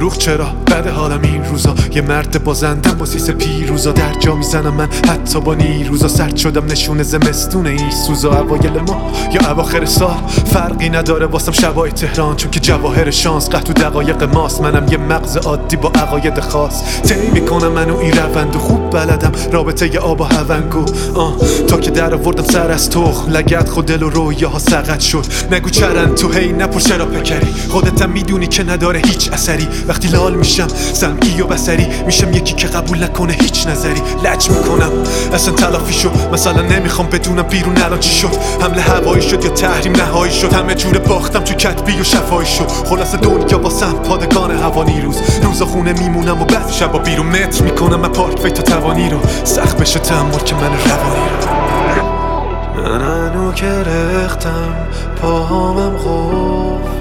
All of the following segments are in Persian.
دروغ چرا بده حالم این روزا، یه مرد بازندم با سیس پیروزا، در جا میزنم من حتی با نیروزا، سرد شدم نشونه زمستون این سوزا، اوایل ما یا اواخر سال فرقی نداره واسم شبای تهران، چون که جواهر شانس قطع و دقایق ماست، منم یه مغز عادی با عقاید خاص، طی میکنم منو این روند و خوب بلدم رابطه ی آب و هونگو، تا که در آوردم سر از تخم لگد خود دل و رویاها سقط شد، نگو چرن تو هی نپر چرا پکری، خودتم میدونی که نداره هیچ اثری، وقتی لال میشم سمعی و بصری میشم یکی که قبول نکنه هیچ نظری، لج میکنم اصلا تلافی شد، مثلا نمیخوام بدونم بیرون الان چی شد، حمله هوایی شد یا تحریم نهایی شد، همه جوره باختم تو کتبی و شفایی شد، خلاص دنیا واسم پادگان هوانی روزا خونه میمونم و بعد شبا بیرون متر میکنم من پارک وی تا توانی رو، سخت بشه تحمل که من روانی رو، من هنو که رختم پاهامم قفل،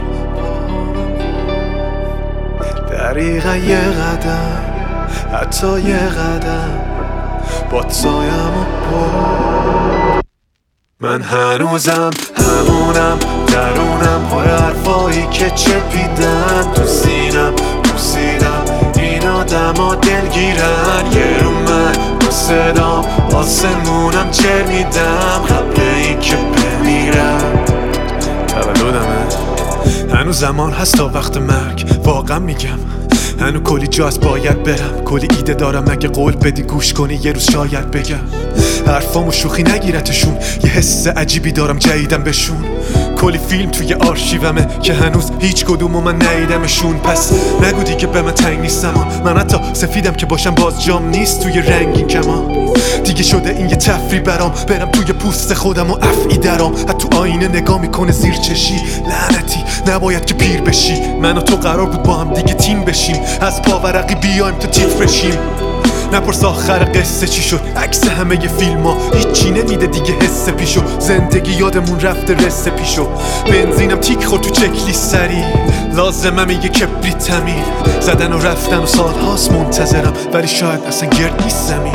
دقیقا یه قدم حتی یه قدم باد سایم و پا، من هنوزم همونم درونم پر حرفایی که چپیدن تو سینم این آدم ها دلگیرن، یه رو من با صدام آسمونم چه میدم قبل این که بمیرم، تولدمه هنو زمان هست تا وقت مرگ، واقعا میگم هنو کلی جاست باید برم، کلی ایده دارم اگه قول بدی گوش کنی یه روز شاید بگم، حرفامو شوخی نگیرتشون، یه حس عجیبی دارم جدیدم بهشون، کلی فیلم توی آرشیومه که هنوز هیچ کدومو من ندیدمشون، پس نگو دیگه به من تنگ نیستم، من حتی سفیدم که باشم باز جام نیست توی رنگین کمان، دیگه شده این یه تفریح برام، برم توی پوست خودم و افعی درام، حتی آینه نگاه میکنه زیر چشی، لعنتی نباید که پیر بشی، من و تو قرار بود با هم دیگه تیم بشیم، از پاورقی بیایم تا تیف بشیم، نپرس آخر قصه چی شد، عکس همه ی فیلم ها هیچی نمیده دیگه حس پیشو، زندگی یادمون رفته رسه پیشو، بنزینم تیک خورد تو چکلیست سری، لازمم یه کبریت تمیر، زدن و رفتن و سال هاست منتظرم، ولی شاید اصلا گرد نیست زمین.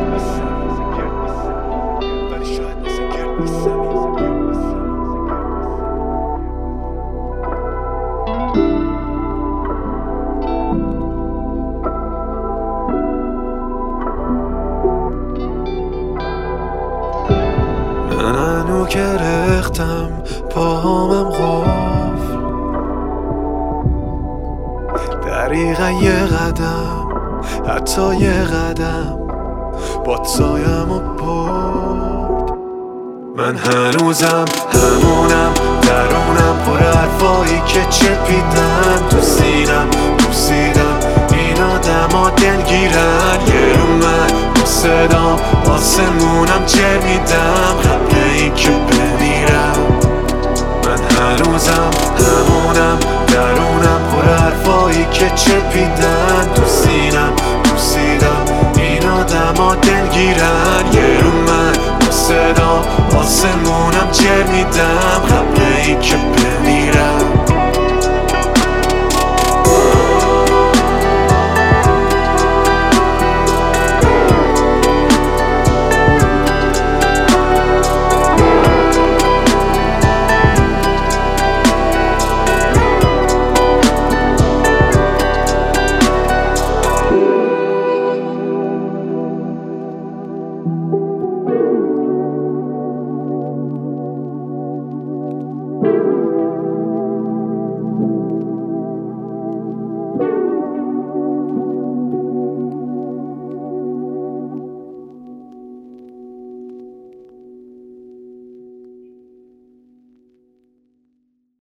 من هنو که رختم پاهامم قفل، دقیقا یه قدم حتی یه قدم باد سایم و برد، من هنوزم همونم درونم پر حرفایی که چپیدن تو سینم این آدم ها دلگیرن، یه رو من با صدام آسمونم چه میدم قبل این که بمیرم، من هنوزم همونم درونم پر حرفایی که چپیدن تو سینم این آدم ها دلگیرن، یه رو من با صدام آسمونم